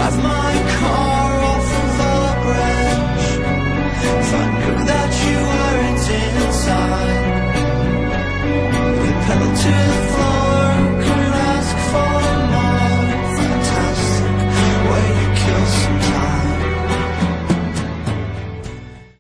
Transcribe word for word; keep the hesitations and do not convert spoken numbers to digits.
drive my car off of a bridge. If I knew that you weren't inside, we pedal to the